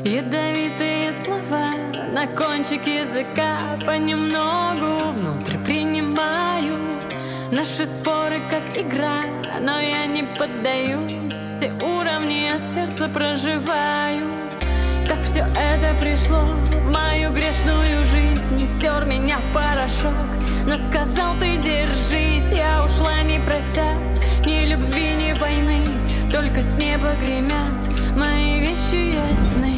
Ядовитые слова на кончик языка понемногу внутрь принимаю. Наши споры как игра, но я не поддаюсь. Все уровни я сердце проживаю. Как все это пришло в мою грешную жизнь, не стер меня в порошок, но сказал: ты держись. Я ушла не прося ни любви, ни войны, только с неба гремят мои вещи ясны.